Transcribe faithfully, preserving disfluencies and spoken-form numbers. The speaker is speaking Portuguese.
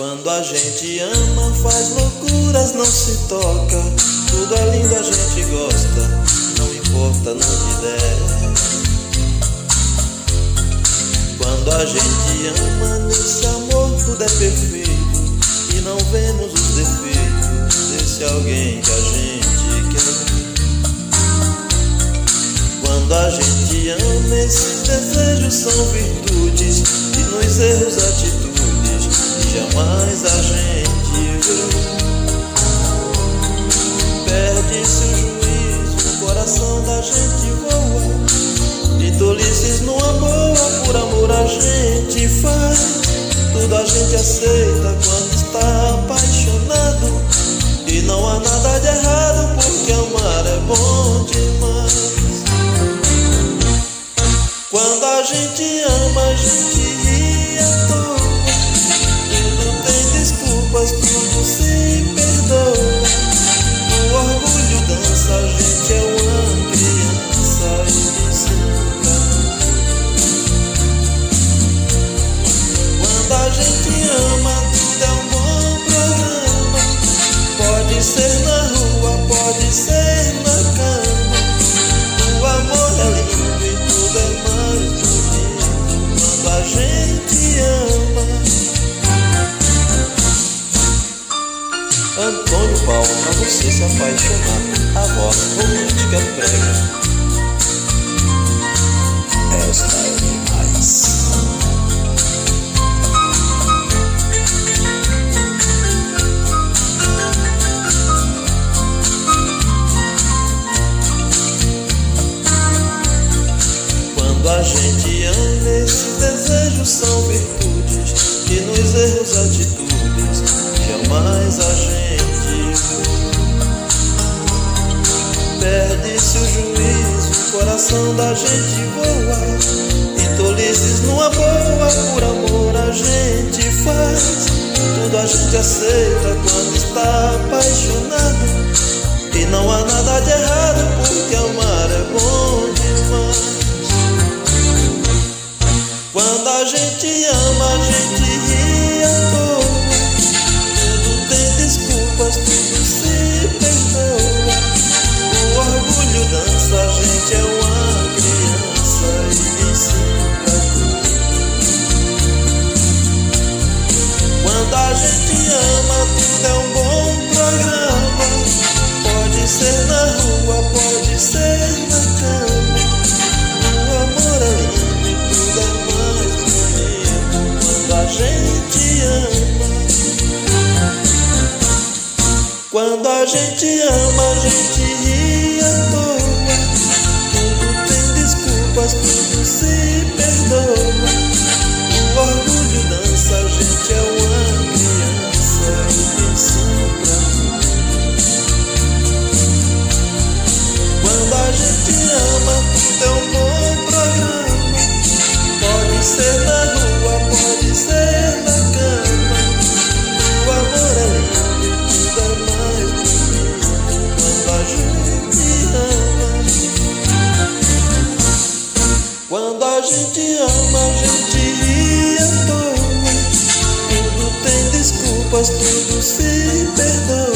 Quando a gente ama, faz loucuras, não se toca. Tudo é lindo, a gente gosta, não importa no que der. Quando a gente ama, nesse amor tudo é perfeito, e não vemos os defeitos desse alguém que a gente quer. Quando a gente ama, esses desejos são virtudes, e nos erros atitudes que jamais a gente vê. Perde-se o juízo, o coração da gente voa, de tolices numa boa, por amor a gente faz. Tudo a gente aceita quando está apaixonado, e não há nada de errado, porque amar é bom demais. Quando a gente ama, a gente ri à toa, tudo tem desculpas, tudo se perdoa. O orgulho dança, a gente é uma criança e se engana. Quando a gente ama, tudo é um bom programa. Pode ser na rua, pode ser na cama. O amor é lindo e tudo é mais bonito quando a gente ama. Antônio Paulo, pra você se apaixonar, a voz romântica prega. Esta é demais. Quando a gente ama, esses desejos são virtudes, e nos erros atitudes jamais a gente vê. Perde-se o juízo, o coração da gente voa, e tolices numa boa, por amor a gente faz. Tudo a gente aceita quando está apaixonado, e não há nada de errado, porque amar é bom demais. Quando a gente ama, a gente ri à toa, tudo tem desculpas, tudo se perdoa. O orgulho dança, a gente é uma criança e ensina tudo. Quando a gente ama, tudo é um bom programa. Pode ser na rua, pode ser na cama. O amor é lindo e tudo é mais bonito quando a gente ama. Quando a gente ama, a gente ri à toa, tudo tem desculpas, tudo se perdoa. O orgulho dança, a gente é uma criança e ensina tudo. Quando a gente ama, tudo é um bom programa. Pode ser na rua, pode ser na cama. O amor é lindo e tudo é mais bonito quando a gente ama. Quando a gente ama, a gente ri à toa, tudo tem desculpas, tudo se perdoa.